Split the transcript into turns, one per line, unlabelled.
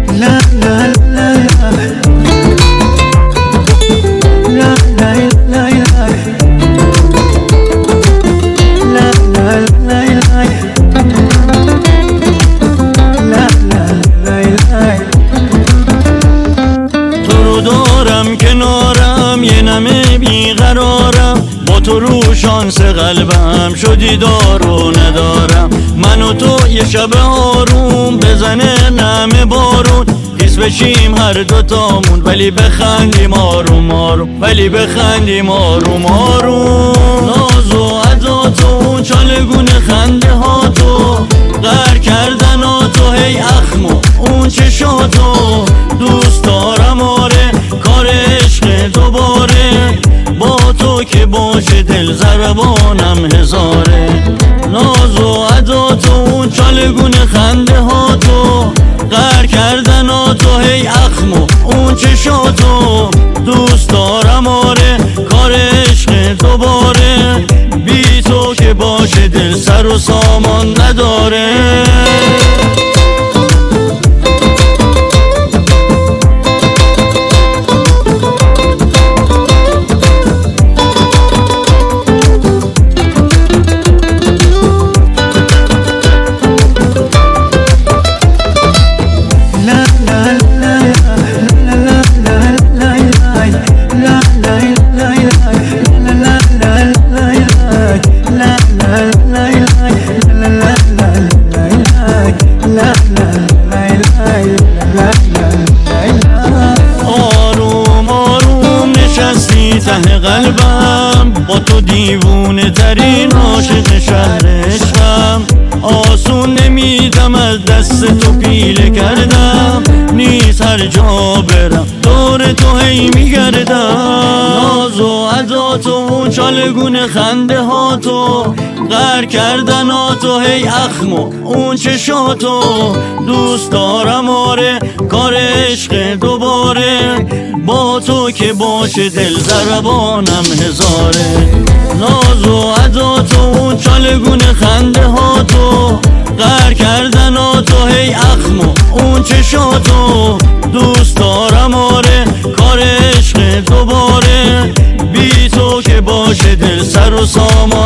لا لا لا لا لا لا کنارم یه نمه بیقرارم، با تو رو شانس قلبم شدی دارو ندارم. من و تو یه شب آروم بزنه نمه بارون، حس بشیم هر دوتامون ولی بخندیم آروم آروم، ولی بخندیم آروم آروم. ناز و عداتو اون چالگونه خنده ها تو، غر کردن ها تو هی اخمو اون چشاتو. دوست دارم آره کار عشق دوباره، با تو که باشه دل ضربانم هزاره. ناز و عداتو اون چالگونه خنده ها تو، غر کردن ها تو هی اخمو اون چشاتو. دوست دارم آره کار عشق دوباره، بی تو که باشه دل سر و سامان نداره. آروم آروم نشستی ته قلبم، با تو دیوونه ترین عاشق شهر عشقم. آسون نمیدم از دست تو پیله کردم، نیست هر جا برم دور تو هی میگردم. ناز و عداتو اون چالگونه خنده ها تو، غر کردن ها تو هی اخمو اون چشاتو. دوست دارم آره کار عشق دوباره، با تو که باشه دل ضربانم هزاره. ناز و عداتو اون چالگونه خنده ها تو، غر کردن ها تو هی اخمو اون چشاتو. دوست دارم آره کار عشق دوباره، بی تو که باشه دل سر و سامان